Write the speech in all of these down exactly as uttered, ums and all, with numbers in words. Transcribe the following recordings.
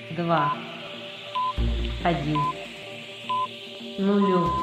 два, один, нулю.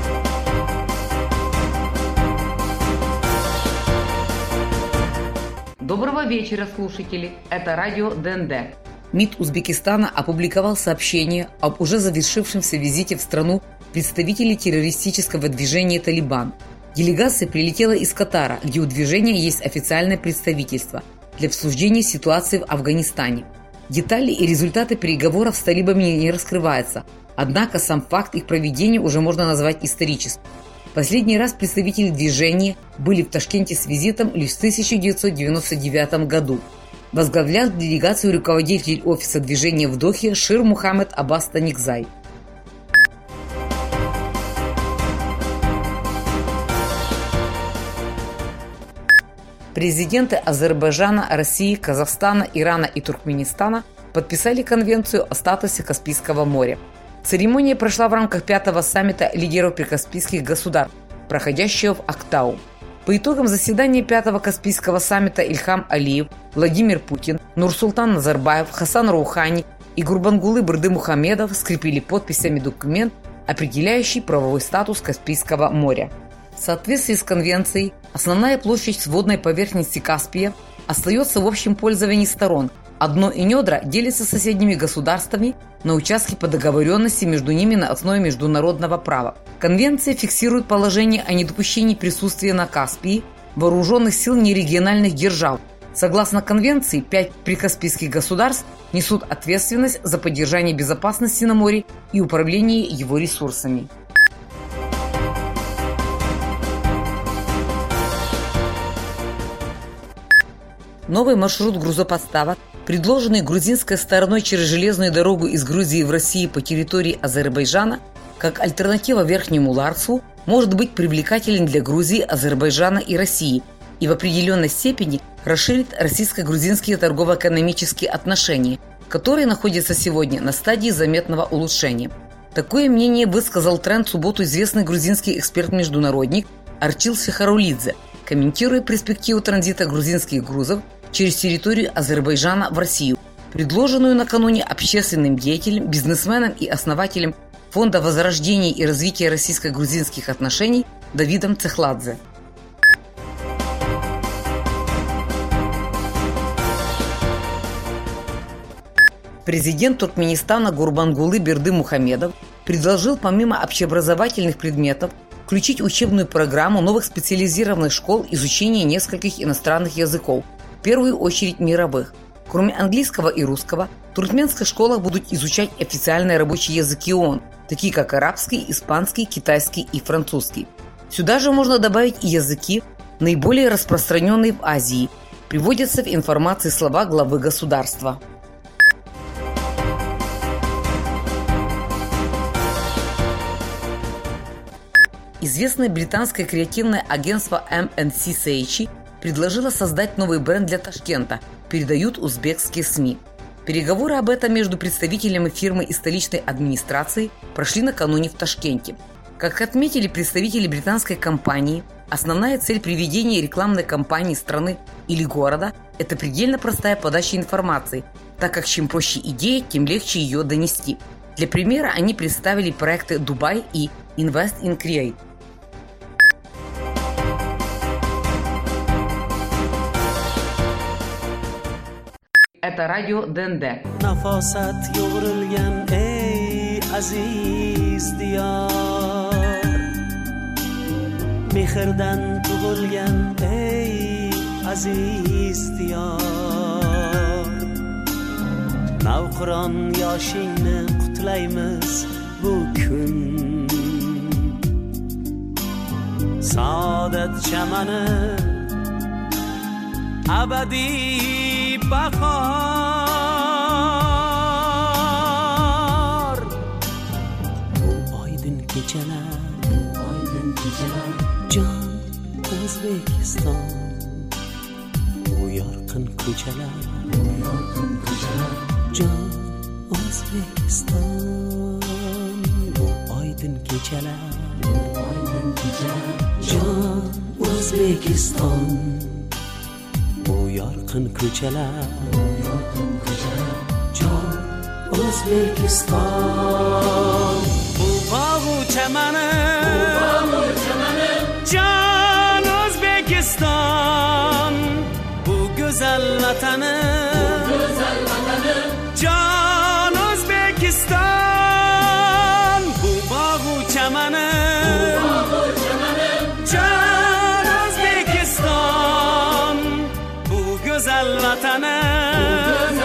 Доброго вечера, слушатели! Это радио ДНД. МИД Узбекистана опубликовал сообщение об уже завершившемся визите в страну представителей террористического движения «Талибан». Делегация прилетела из Катара, где у движения есть официальное представительство, для обсуждения ситуации в Афганистане. Детали и результаты переговоров с талибами не раскрываются, однако сам факт их проведения уже можно назвать историческим. Последний раз представители движения были в Ташкенте с визитом лишь в тысяча девятьсот девяносто девятом году. Возглавлял делегацию руководитель офиса движения в Дохе Шир Мухаммед Аббас Таникзай. Президенты Азербайджана, России, Казахстана, Ирана и Туркменистана подписали конвенцию о статусе Каспийского моря. Церемония прошла в рамках пятого саммита лидеров прикаспийских государств, проходящего в Актау. По итогам заседания пятого Каспийского саммита Ильхам Алиев, Владимир Путин, Нурсултан Назарбаев, Хасан Роухани и Гурбангулы Бердымухамедов скрепили подписями документ, определяющий правовой статус Каспийского моря. В соответствии с конвенцией, основная площадь водной поверхности Каспия остается в общем пользовании сторон, а дно и недра делятся с соседними государствами на участки по договоренности между ними на основе международного права. Конвенция фиксирует положение о недопущении присутствия на Каспии вооруженных сил нерегиональных держав. Согласно конвенции, пять прикаспийских государств несут ответственность за поддержание безопасности на море и управление его ресурсами. Новый маршрут грузопоставок, предложенный грузинской стороной через железную дорогу из Грузии в Россию по территории Азербайджана, как альтернатива Верхнему Ларцу, может быть привлекателен для Грузии, Азербайджана и России и в определенной степени расширит российско-грузинские торгово-экономические отношения, которые находятся сегодня на стадии заметного улучшения. Такое мнение высказал тренд в субботу известный грузинский эксперт-международник Арчил Сехарулидзе, комментируя перспективу транзита грузинских грузов через территорию Азербайджана в Россию, предложенную накануне общественным деятелем, бизнесменом и основателем Фонда возрождения и развития российско-грузинских отношений Давидом Цехладзе. Президент Туркменистана Гурбангулы Бердымухамедов предложил помимо общеобразовательных предметов включить в учебную программу новых специализированных школ изучения нескольких иностранных языков, в первую очередь мировых. Кроме английского и русского, в туркменских школах будут изучать официальные рабочие языки ООН, такие как арабский, испанский, китайский и французский. Сюда же можно добавить и языки, наиболее распространенные в Азии. Приводятся в информации слова главы государства. Известное британское креативное агентство эм эн си Сейчи предложило создать новый бренд для Ташкента, передают узбекские СМИ. Переговоры об этом между представителями фирмы и столичной администрацией прошли накануне в Ташкенте. Как отметили представители британской компании, основная цель приведения рекламной кампании страны или города – это предельно простая подача информации, так как чем проще идея, тем легче ее донести. Для примера они представили проекты «Дубай» и «Invest in Create». Это радио ДНД. نفاست yo'rilgan ey aziz diyar Mehrdan tug'ilgan ey aziz diyar Navqiron yoshingni qutlaymiz bu kun Saodat chamani abadiy bahor Bu oydin kechalar oydin kechalar Jon O'zbekiston Bu yorqin ko'chalar bu yorqin ko'chalar Jon O'zbekiston Bu oydin kechalar bu oydin kechalar Jon O'zbekiston Bu yorqin ko'chalar, bu yorqin ko'chalar, Jon O'zbekiston bu bog'u chamanim jon O'zbekiston bu go'zal vatanim jon O'zbekiston bu bog'u chamanim jon O'zbekiston bu go'zal vatanim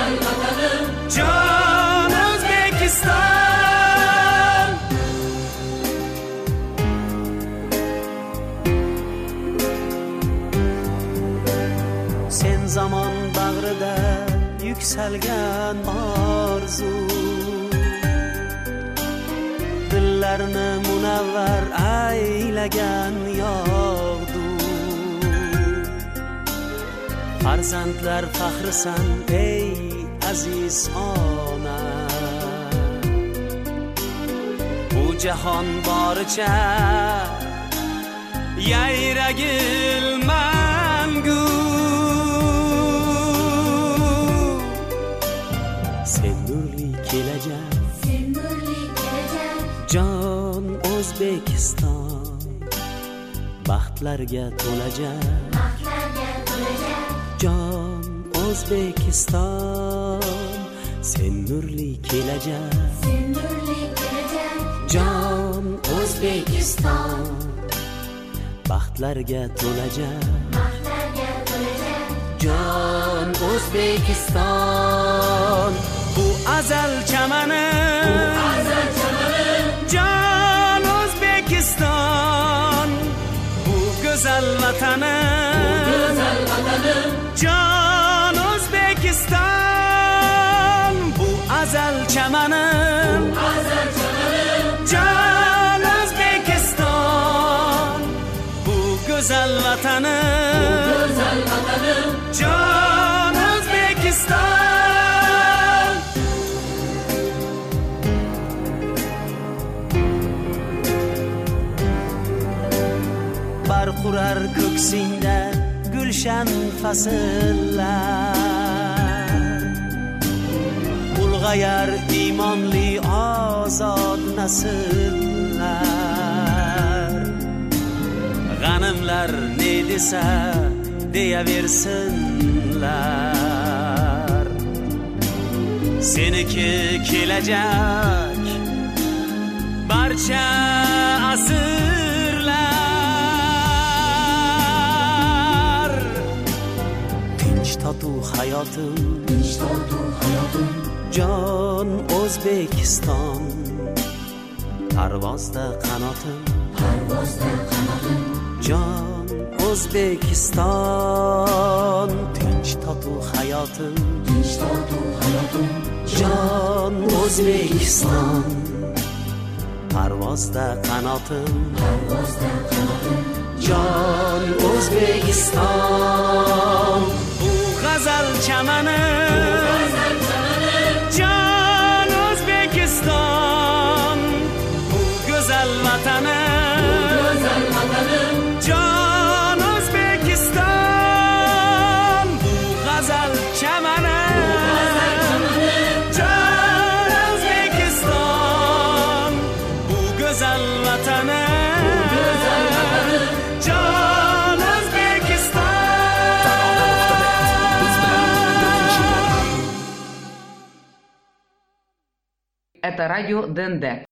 jon O'zbekiston sen zamon bag'rida yuksalgan orzu dillarni munavvar aylagan yog'du farzandlar faxrisan ey aziz ona bu jahon boricha yayragil mangu sen nurli kelajak sen nurli kelajak jon O'zbekiston baxtlarga to'lajak baxtlarga to'lajak jon O'zbekiston sen nurli kelajak sen nurli kelajak jon O'zbekiston baxtlarga to'lajak baxtlarga to'lajak jon O'zbekiston bu azal chamanim bu azal chamanim jon O'zbekiston bu go'zal vatanim bu go'zal vatanim jon O'zbekiston bu azal chamanim bu azal chamanim jon O'zbekiston bu go'zal vatanim bu go'zal vatanim jon O'zbekiston barqurar ko'ksingda gulshan fasllar ulg'ayar iymonli ozod nasllar g'animlar ne desa deyaversinlar seniki kelajak barcha asrlar tinch totuv hayotim tinch totuv hayotim jon O'zbekiston parvozda qanotim parvozda qanotim jon O'zbekiston tinch totuv hayotim tinch totuv hayotim jon O'zbekiston parvozda qanotim parvozda qanotim jon O'zbekiston bu g'azal chamanim jon O'zbekiston bu go'zal vatanim jon O'zbekiston bu g'azal chamanim jon O'zbekiston bu go'zal vatanim jon O'zbekiston. Это радио ДНД.